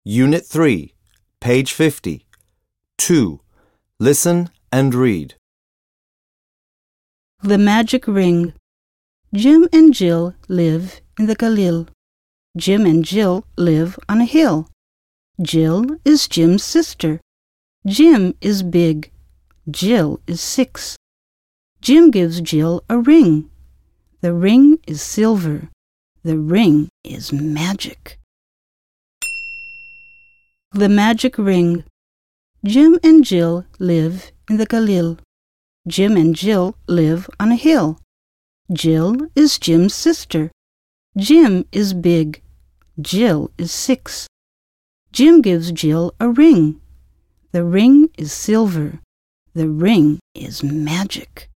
Unit 3, page 50. 2. Listen and read. The Magic Ring. Jim and Jill live in the Khalil. Jim and Jill live on a hill. Jill is Jim's sister. Jim is big. Jill is 6. Jim gives Jill a ring. The ring is silver. The ring is magic. The Magic Ring. Jim and Jill live in the Khalil. Jim and Jill live on a hill. Jill is Jim's sister. Jim is big. Jill is 6. Jim gives Jill a ring. The ring is silver. The ring is magic.